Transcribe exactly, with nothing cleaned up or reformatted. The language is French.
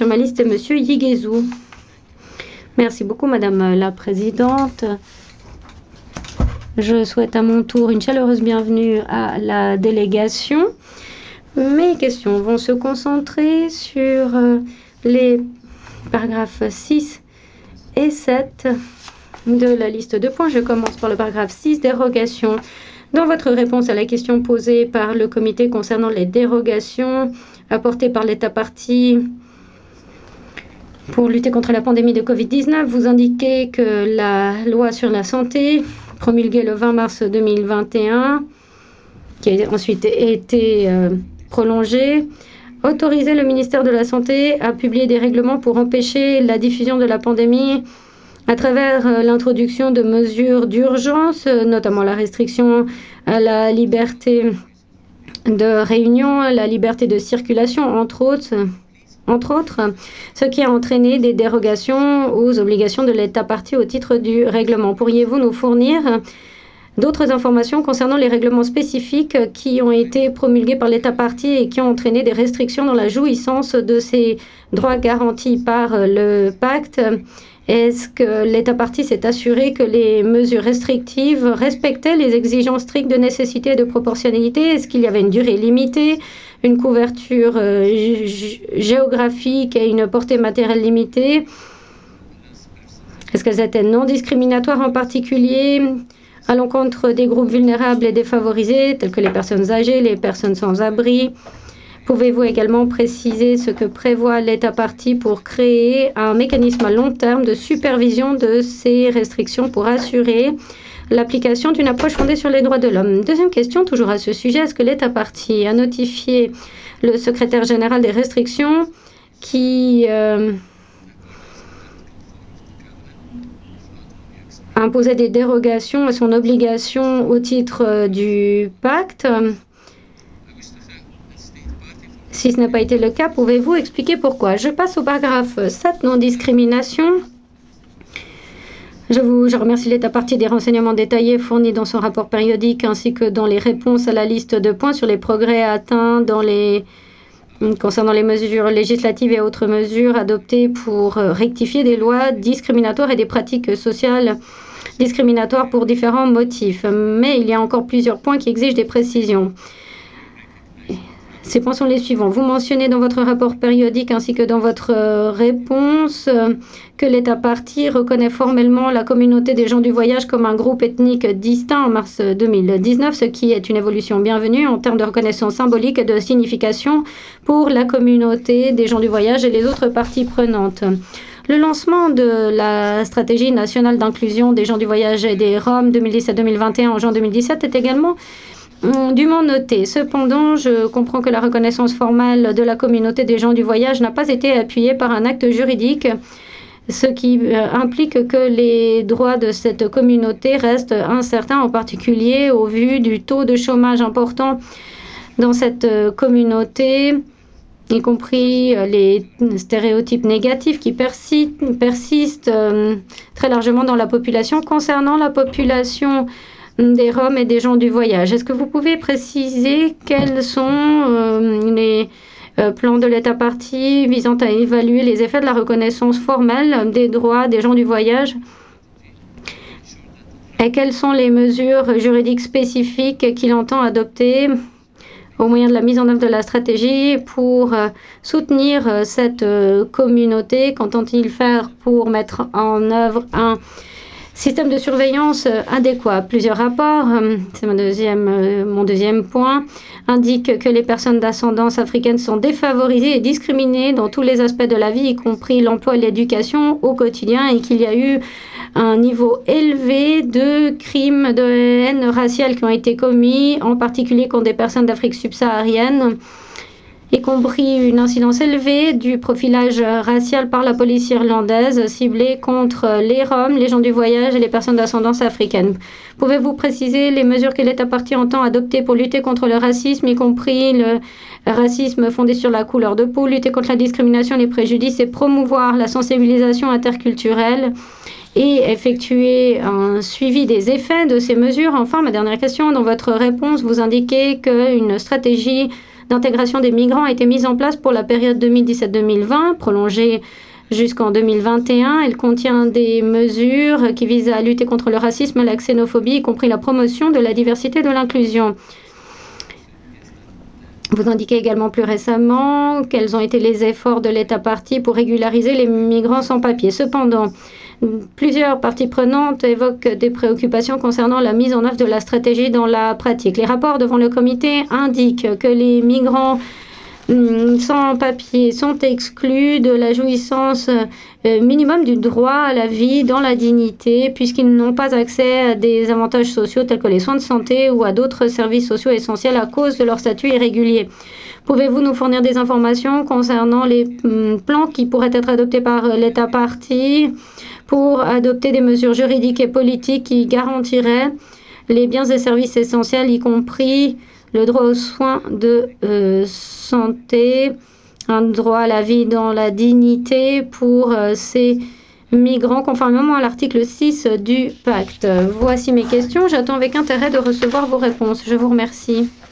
sur ma liste est Monsieur Yiguezou. Merci beaucoup, Madame la Présidente. Je souhaite à mon tour une chaleureuse bienvenue à la délégation. Mes questions vont se concentrer sur les paragraphes six et sept de la liste de points. Je commence par le paragraphe six, dérogation. Dans votre réponse à la question posée par le comité concernant les dérogations apportées par l'État partie pour lutter contre la pandémie de covid dix-neuf, vous indiquez que la loi sur la santé, promulguée le vingt mars deux mille vingt et un, qui a ensuite été euh, prolongée, autorisait le ministère de la Santé à publier des règlements pour empêcher la diffusion de la pandémie à travers euh, l'introduction de mesures d'urgence, euh, notamment la restriction à la liberté de réunion, la liberté de circulation, entre autres, entre autres, ce qui a entraîné des dérogations aux obligations de l'État partie au titre du règlement. Pourriez-vous nous fournir d'autres informations concernant les règlements spécifiques qui ont été promulgués par l'État partie et qui ont entraîné des restrictions dans la jouissance de ces droits garantis par le pacte? Est-ce que l'État partie s'est assuré que les mesures restrictives respectaient les exigences strictes de nécessité et de proportionnalité? Est-ce qu'il y avait une durée limitée, une couverture euh, géographique et une portée matérielle limitée? Est-ce qu'elles étaient non discriminatoires, en particulier à l'encontre des groupes vulnérables et défavorisés, tels que les personnes âgées, les personnes sans abri? Pouvez-vous également préciser ce que prévoit l'État partie pour créer un mécanisme à long terme de supervision de ces restrictions pour assurer l'application d'une approche fondée sur les droits de l'homme? Deuxième question, toujours à ce sujet, est-ce que l'État partie a notifié le secrétaire général des restrictions qui euh, imposait des dérogations à son obligation au titre euh, du pacte? Si ce n'a pas été le cas, pouvez-vous expliquer pourquoi? Je passe au paragraphe sept, non-discrimination. Je, vous, je remercie l'État partie des renseignements détaillés fournis dans son rapport périodique ainsi que dans les réponses à la liste de points sur les progrès atteints dans les, concernant les mesures législatives et autres mesures adoptées pour rectifier des lois discriminatoires et des pratiques sociales discriminatoires pour différents motifs. Mais il y a encore plusieurs points qui exigent des précisions. Ces points sont les suivants. Vous mentionnez dans votre rapport périodique ainsi que dans votre euh, réponse euh, que l'État partie reconnaît formellement la communauté des gens du voyage comme un groupe ethnique distinct en mars deux mille dix-neuf, ce qui est une évolution bienvenue en termes de reconnaissance symbolique et de signification pour la communauté des gens du voyage et les autres parties prenantes. Le lancement de la stratégie nationale d'inclusion des gens du voyage et des Roms deux mille dix-sept deux mille vingt et un en juin deux mille dix-sept est également dûment noté. Cependant, je comprends que la reconnaissance formelle de la communauté des gens du voyage n'a pas été appuyée par un acte juridique, ce qui implique que les droits de cette communauté restent incertains, en particulier au vu du taux de chômage important dans cette communauté, y compris les stéréotypes négatifs qui persistent, persistent euh, très largement dans la population. Concernant la population des Roms et des gens du voyage, est-ce que vous pouvez préciser quels sont euh, les euh, plans de l'État partie visant à évaluer les effets de la reconnaissance formelle des droits des gens du voyage et quelles sont les mesures juridiques spécifiques qu'il entend adopter au moyen de la mise en œuvre de la stratégie pour euh, soutenir euh, cette euh, communauté? Qu'entend-il faire pour mettre en œuvre un système de surveillance adéquat? Plusieurs rapports, c'est mon deuxième, mon deuxième point, indiquent que les personnes d'ascendance africaine sont défavorisées et discriminées dans tous les aspects de la vie, y compris l'emploi et l'éducation au quotidien, et qu'il y a eu un niveau élevé de crimes de haine raciale qui ont été commis, en particulier contre des personnes d'Afrique subsaharienne, y compris une incidence élevée du profilage racial par la police irlandaise ciblée contre les Roms, les gens du voyage et les personnes d'ascendance africaine. Pouvez-vous préciser les mesures que l'État partie entend adopter pour lutter contre le racisme, y compris le racisme fondé sur la couleur de peau, lutter contre la discrimination, les préjudices et promouvoir la sensibilisation interculturelle et effectuer un suivi des effets de ces mesures? Enfin, ma dernière question, dans votre réponse, vous indiquez qu'une stratégie d'intégration des migrants a été mise en place pour la période deux mille dix-sept deux mille vingt, prolongée jusqu'en deux mille vingt et un. Elle contient des mesures qui visent à lutter contre le racisme et la xénophobie, y compris la promotion de la diversité et de l'inclusion. Vous indiquez également plus récemment quels ont été les efforts de l'État partie pour régulariser les migrants sans papier. Cependant, plusieurs parties prenantes évoquent des préoccupations concernant la mise en œuvre de la stratégie dans la pratique. Les rapports devant le comité indiquent que les migrants sans papier sont exclus de la jouissance minimum du droit à la vie dans la dignité, puisqu'ils n'ont pas accès à des avantages sociaux tels que les soins de santé ou à d'autres services sociaux essentiels à cause de leur statut irrégulier. Pouvez-vous nous fournir des informations concernant les plans qui pourraient être adoptés par l'État partie pour adopter des mesures juridiques et politiques qui garantiraient les biens et services essentiels, y compris le droit aux soins de euh, santé, un droit à la vie dans la dignité pour euh, ces migrants, conformément à l'article six du pacte. Voici mes questions. J'attends avec intérêt de recevoir vos réponses. Je vous remercie.